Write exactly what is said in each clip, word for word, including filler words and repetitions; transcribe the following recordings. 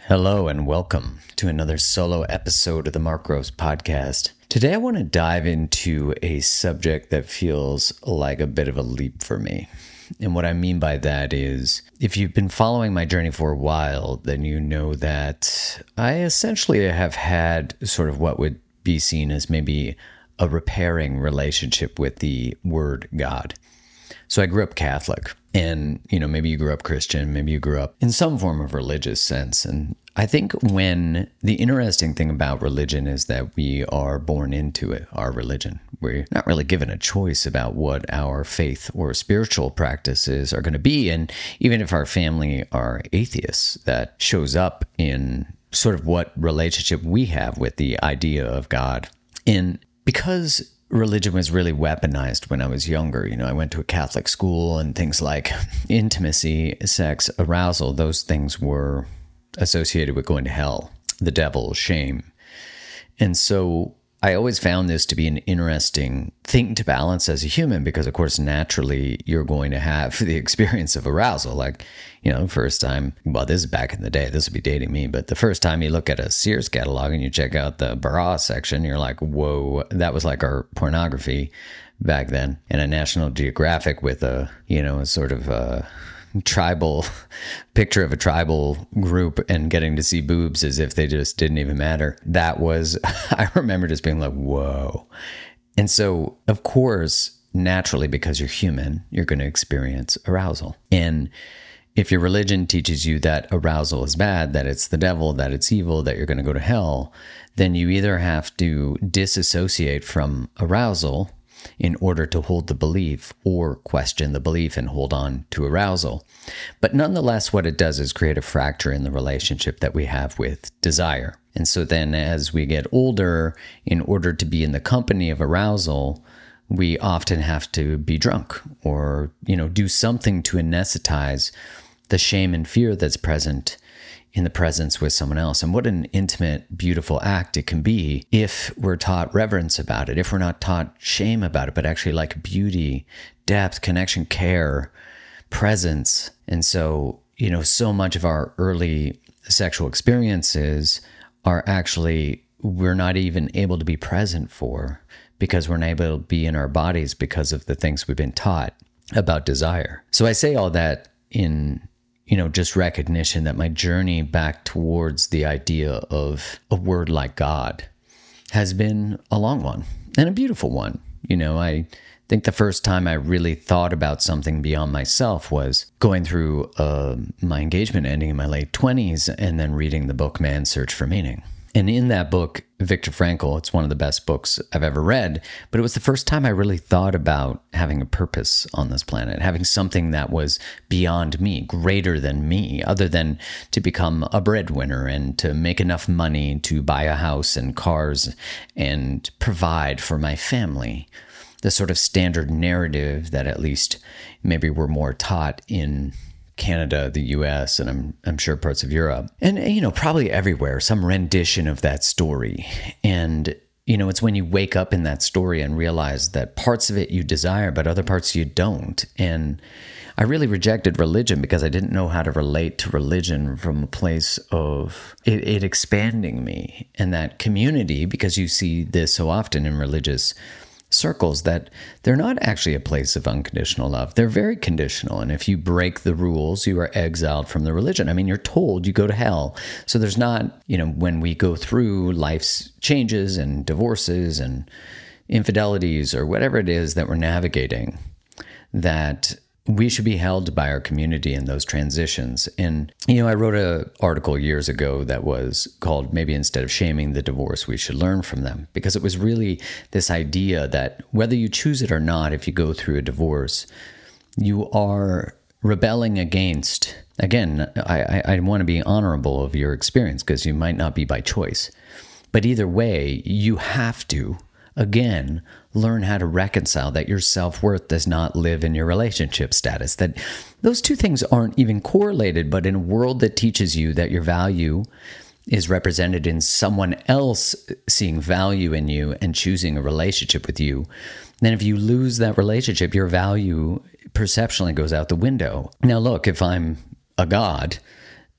Hello and welcome to another solo episode of the Mark Groves Podcast. Today I want to dive into a subject that feels like a bit of a leap for me. And what I mean by that is, if you've been following my journey for a while, then you know that I essentially have had sort of what would be seen as maybe a repairing relationship with the word God. So I grew up Catholic, and, you know, maybe you grew up Christian, maybe you grew up in some form of religious sense. And I think when the interesting thing about religion is that we are born into it, our religion. We're not really given a choice about what our faith or spiritual practices are going to be. And even if our family are atheists, that shows up in sort of what relationship we have with the idea of God. And because religion was really weaponized when I was younger. You know, I went to a Catholic school, and things like intimacy, sex, arousal, those things were associated with going to hell, the devil, shame. And so I always found this to be an interesting thing to balance as a human, because of course, naturally, you're going to have the experience of arousal. Like, you know, first time, well, this is back in the day, this would be dating me, but the first time you look at a Sears catalog and you check out the bra section, you're like, whoa, that was like our pornography back then. And a National Geographic with a, you know, a sort of a tribal picture of a tribal group and getting to see boobs as if they just didn't even matter. That was, I remember just being like, whoa. And so, of course, naturally, because you're human, you're going to experience arousal. And if your religion teaches you that arousal is bad, that it's the devil, that it's evil, that you're going to go to hell, then you either have to disassociate from arousal in order to hold the belief, or question the belief and hold on to arousal. But nonetheless, what it does is create a fracture in the relationship that we have with desire. And so then as we get older, in order to be in the company of arousal, we often have to be drunk or, you know, do something to anesthetize the shame and fear that's present in the presence with someone else. And what an intimate, beautiful act it can be if we're taught reverence about it, if we're not taught shame about it, but actually like beauty, depth, connection, care, presence. And so, you know, so much of our early sexual experiences are actually, we're not even able to be present for, because we're not able to be in our bodies because of the things we've been taught about desire. So I say all that in, you know, just recognition that my journey back towards the idea of a word like God has been a long one and a beautiful one. You know, I think the first time I really thought about something beyond myself was going through uh, my engagement ending in my late twenties and then reading the book Man's Search for Meaning. And in that book, Viktor Frankl, it's one of the best books I've ever read, but it was the first time I really thought about having a purpose on this planet, having something that was beyond me, greater than me, other than to become a breadwinner and to make enough money to buy a house and cars and provide for my family. The sort of standard narrative that at least maybe we're more taught in Canada, the U S, and I'm I'm sure parts of Europe. And, you know, probably everywhere, some rendition of that story. And, you know, it's when you wake up in that story and realize that parts of it you desire, but other parts you don't. And I really rejected religion because I didn't know how to relate to religion from a place of it, it expanding me. And that community, because you see this so often in religious circles, that they're not actually a place of unconditional love. They're very conditional. And if you break the rules, you are exiled from the religion. I mean, you're told you go to hell. So there's not, you know, when we go through life's changes and divorces and infidelities or whatever it is that we're navigating, that we should be held by our community in those transitions. And, you know, I wrote an article years ago that was called, maybe instead of shaming the divorce, we should learn from them. Because it was really this idea that whether you choose it or not, if you go through a divorce, you are rebelling against, again, I, I, I want to be honorable of your experience because you might not be by choice. But either way, you have to, again, learn how to reconcile that your self-worth does not live in your relationship status, that those two things aren't even correlated, but in a world that teaches you that your value is represented in someone else seeing value in you and choosing a relationship with you, then if you lose that relationship, your value perceptually goes out the window. Now, look, if I'm a god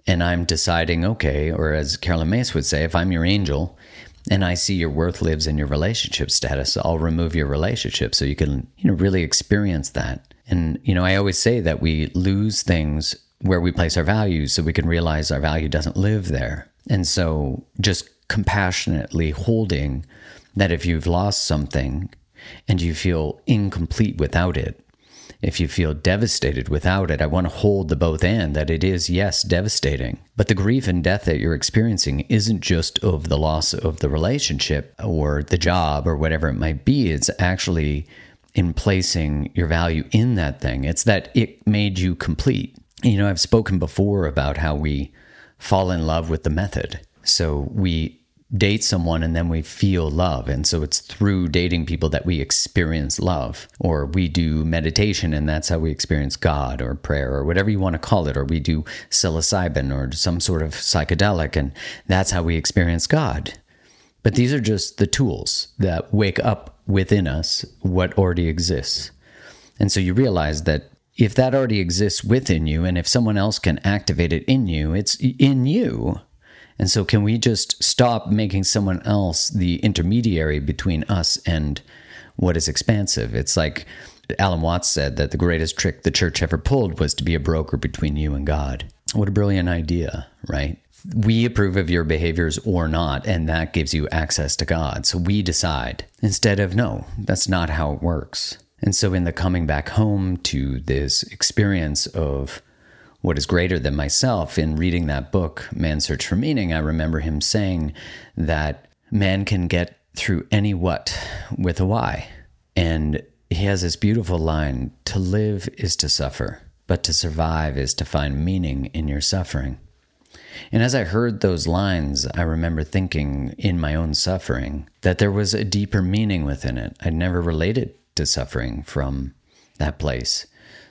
and I'm deciding, okay, or as Carolyn Myss would say, if I'm your angel and I see your worth lives in your relationship status, I'll remove your relationship so you can, you know, really experience that. And, you know, I always say that we lose things where we place our values so we can realize our value doesn't live there. And so just compassionately holding that if you've lost something and you feel incomplete without it, if you feel devastated without it, I want to hold the both and that it is, yes, devastating. But the grief and death that you're experiencing isn't just of the loss of the relationship or the job or whatever it might be. It's actually in placing your value in that thing. It's that it made you complete. You know, I've spoken before about how we fall in love with the method. So we date someone and then we feel love. And so it's through dating people that we experience love. Or we do meditation and that's how we experience God or prayer or whatever you want to call it. Or we do psilocybin or some sort of psychedelic and that's how we experience God. But these are just the tools that wake up within us what already exists. And so you realize that if that already exists within you and if someone else can activate it in you, it's in you. And so can we just stop making someone else the intermediary between us and what is expansive? It's like Alan Watts said that the greatest trick the church ever pulled was to be a broker between you and God. What a brilliant idea, right? We approve of your behaviors or not, and that gives you access to God. So we decide instead of, no, that's not how it works. And so in the coming back home to this experience of what is greater than myself, in reading that book, Man's Search for Meaning, I remember him saying that man can get through any what with a why. And he has this beautiful line, to live is to suffer, but to survive is to find meaning in your suffering. And as I heard those lines, I remember thinking in my own suffering that there was a deeper meaning within it. I'd never related to suffering from that place.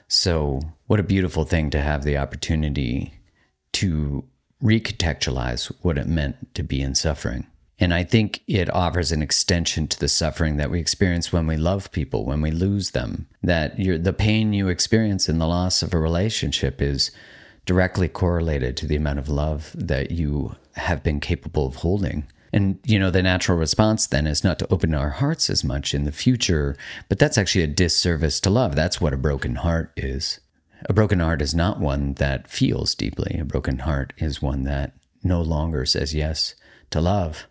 So what a beautiful thing to have the opportunity to recontextualize what it meant to be in suffering. And I think it offers an extension to the suffering that we experience when we love people, when we lose them, that you're, the pain you experience in the loss of a relationship is directly correlated to the amount of love that you have been capable of holding. And, you know, the natural response then is not to open our hearts as much in the future, but that's actually a disservice to love. That's what a broken heart is. A broken heart is not one that feels deeply. A broken heart is one that no longer says yes to love.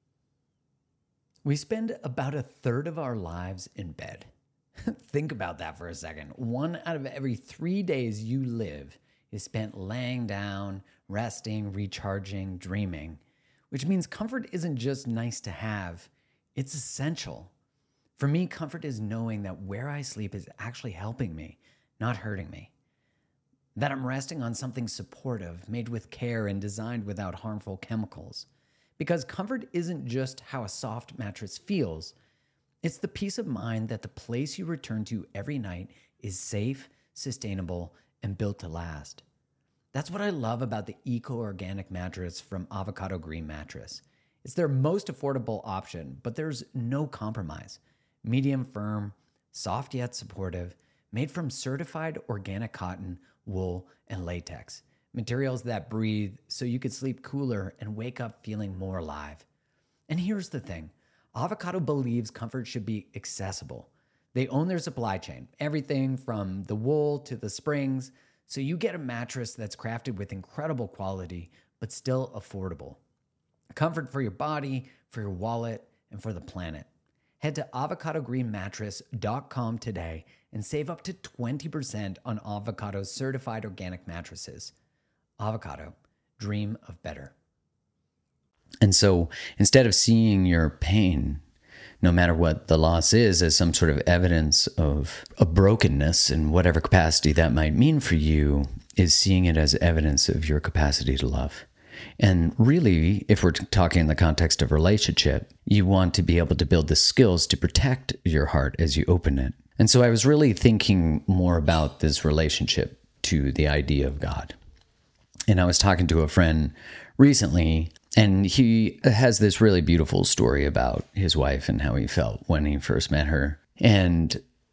We spend about a third of our lives in bed. Think about that for a second. One out of every three days you live is spent laying down, resting, recharging, dreaming. Which means comfort isn't just nice to have, it's essential. For me, comfort is knowing that where I sleep is actually helping me, not hurting me. That I'm resting on something supportive, made with care and designed without harmful chemicals. Because comfort isn't just how a soft mattress feels, it's the peace of mind that the place you return to every night is safe, sustainable, and built to last. That's what I love about the eco-organic mattress from Avocado Green Mattress. It's their most affordable option, but there's no compromise. Medium firm, soft yet supportive, made from certified organic cotton, wool, and latex. Materials that breathe so you could sleep cooler and wake up feeling more alive. And here's the thing. Avocado believes comfort should be accessible. They own their supply chain, everything from the wool to the springs, so you get a mattress that's crafted with incredible quality, but still affordable. Comfort for your body, for your wallet, and for the planet. Head to avocado green mattress dot com today and save up to twenty percent on Avocado's certified organic mattresses. Avocado, dream of better. And so instead of seeing your pain, no matter what the loss is, as some sort of evidence of a brokenness in whatever capacity that might mean for you, is seeing it as evidence of your capacity to love. And really, if we're talking in the context of relationship, you want to be able to build the skills to protect your heart as you open it. And so I was really thinking more about this relationship to the idea of God. And I was talking to a friend recently, and he has this really beautiful story about his wife and how he felt when he first met her. And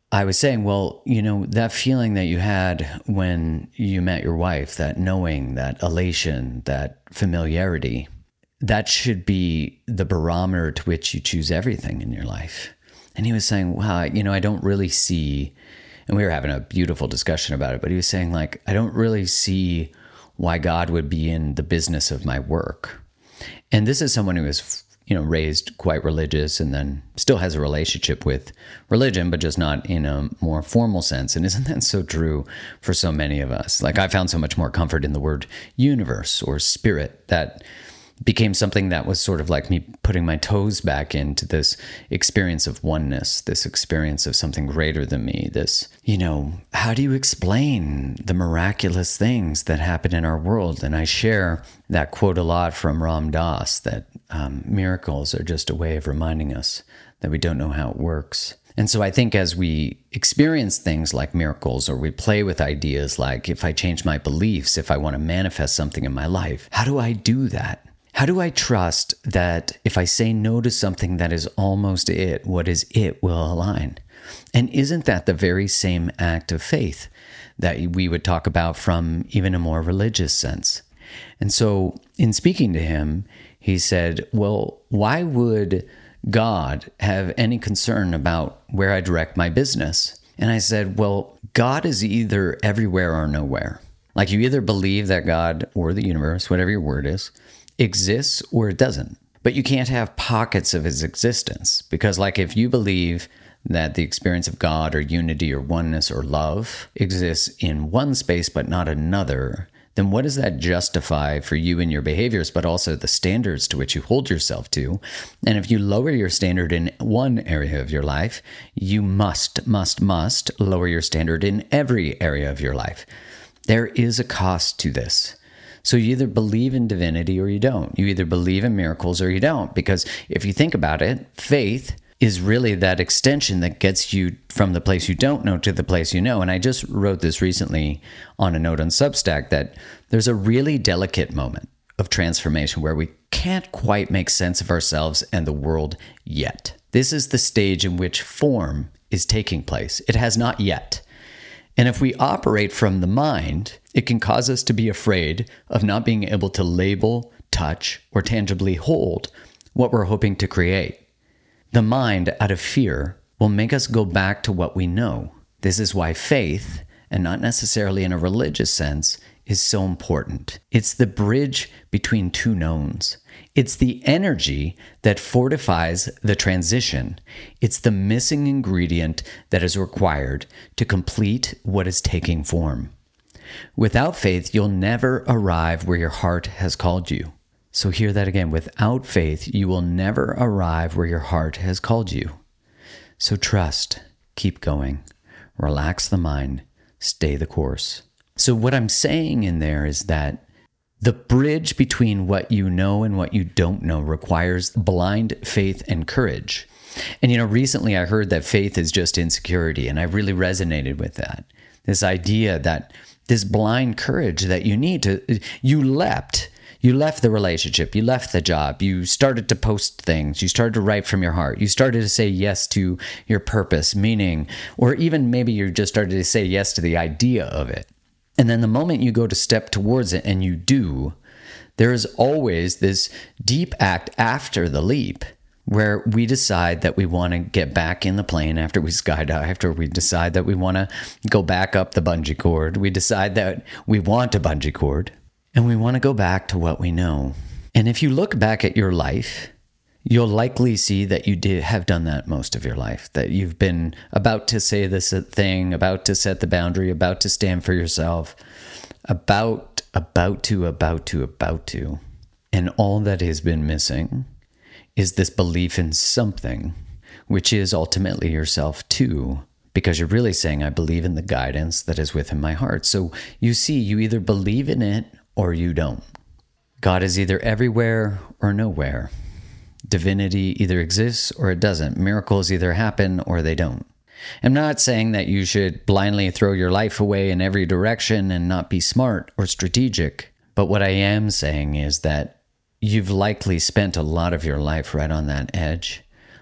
I was saying, well, you know, that feeling that you had when you met your wife, that knowing, that elation, that familiarity, that should be the barometer to which you choose everything in your life. And he was saying, wow, you know, I don't really see, and we were having a beautiful discussion about it, but he was saying, like, I don't really see why God would be in the business of my work. And this is someone who was, you know, raised quite religious and then still has a relationship with religion, but just not in a more formal sense. And isn't that so true for so many of us? Like, I found so much more comfort in the word universe or spirit that became something that was sort of like me putting my toes back into this experience of oneness, this experience of something greater than me, this, you know, how do you explain the miraculous things that happen in our world? And I share that quote a lot from Ram Dass, that um, miracles are just a way of reminding us that we don't know how it works. And so I think as we experience things like miracles, or we play with ideas like, if I change my beliefs, if I want to manifest something in my life, how do I do that? How do I trust that if I say no to something that is almost it, what is it will align? And isn't that the very same act of faith that we would talk about from even a more religious sense? And so in speaking to him, he said, well, why would God have any concern about where I direct my business? And I said, well, God is either everywhere or nowhere. Like, you either believe that God or the universe, whatever your word is, exists or it doesn't. But you can't have pockets of his existence, because, like, if you believe that the experience of God or unity or oneness or love exists in one space but not another, then what does that justify for you and your behaviors, but also the standards to which you hold yourself to? And if you lower your standard in one area of your life, you must, must, must lower your standard in every area of your life. There is a cost to this. So you either believe in divinity or you don't. You either believe in miracles or you don't. Because if you think about it, faith is really that extension that gets you from the place you don't know to the place you know. And I just wrote this recently on a note on Substack, that there's a really delicate moment of transformation where we can't quite make sense of ourselves and the world yet. This is the stage in which form is taking place. It has not yet. And if we operate from the mind, it can cause us to be afraid of not being able to label, touch, or tangibly hold what we're hoping to create. The mind, out of fear, will make us go back to what we know. This is why faith, and not necessarily in a religious sense, is so important. It's the bridge between two knowns. It's the energy that fortifies the transition. It's the missing ingredient that is required to complete what is taking form. Without faith, you'll never arrive where your heart has called you. So hear that again. Without faith, you will never arrive where your heart has called you. So trust, keep going, relax the mind, stay the course. So what I'm saying in there is that the bridge between what you know and what you don't know requires blind faith and courage. And, you know, recently I heard that faith is just insecurity, and I really resonated with that. This idea that this blind courage that you need to, you leapt, you left the relationship, you left the job, you started to post things, you started to write from your heart, you started to say yes to your purpose, meaning, or even maybe you just started to say yes to the idea of it. And then the moment you go to step towards it and you do, there is always this deep act after the leap where we decide that we want to get back in the plane after we skydived, or we decide that we want to go back up the bungee cord. We decide that we want a bungee cord and we want to go back to what we know. And if you look back at your life, you'll likely see that you did have done that most of your life, that you've been about to say this thing, about to set the boundary, about to stand for yourself, about, about to, about to, about to. And all that has been missing is this belief in something, which is ultimately yourself too, because you're really saying, I believe in the guidance that is within my heart. So you see, you either believe in it or you don't. God is either everywhere or nowhere. Divinity either exists or it doesn't. Miracles either happen or they don't. I'm not saying that you should blindly throw your life away in every direction and not be smart or strategic. But what I am saying is that you've likely spent a lot of your life right on that edge,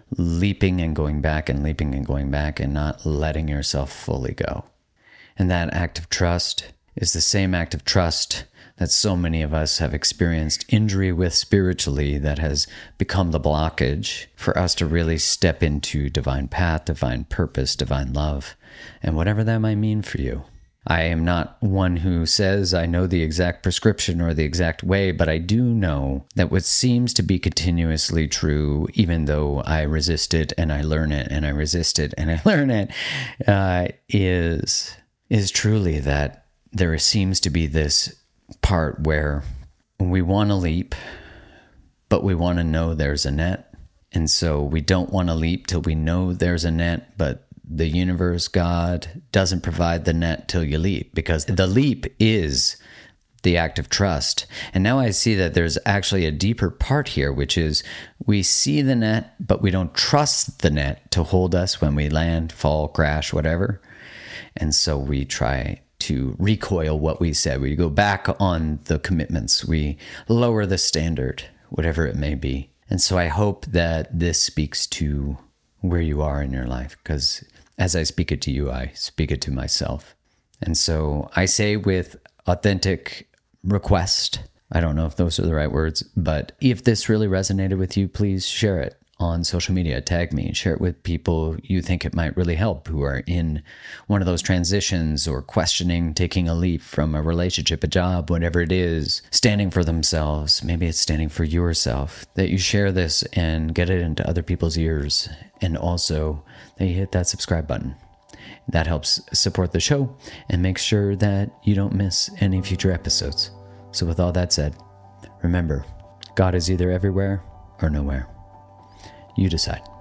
leaping and going back and leaping and going back and not letting yourself fully go. And that act of trust is the same act of trust that so many of us have experienced injury with spiritually, that has become the blockage for us to really step into divine path, divine purpose, divine love, and whatever that might mean for you. I am not one who says I know the exact prescription or the exact way, but I do know that what seems to be continuously true, even though I resist it and I learn it and I resist it and I learn it, uh, is, is truly that there seems to be this part where we want to leap, but we want to know there's a net. And so we don't want to leap till we know there's a net, but the universe, God, doesn't provide the net till you leap, because the leap is the act of trust. And now I see that there's actually a deeper part here, which is we see the net, but we don't trust the net to hold us when we land, fall, crash, whatever. And so we try to recoil what we said. We go back on the commitments. We lower the standard, whatever it may be. And so I hope that this speaks to where you are in your life, because as I speak it to you, I speak it to myself. And so I say with authentic request, I don't know if those are the right words, but if this really resonated with you, please share it on social media, tag me, share it with people you think it might really help, who are in one of those transitions or questioning, taking a leap from a relationship, a job, whatever it is, standing for themselves. Maybe it's standing for yourself, that you share this and get it into other people's ears. And also that you hit that subscribe button. That helps support the show and make sure that you don't miss any future episodes. So with all that said, remember, God is either everywhere or nowhere. You decide.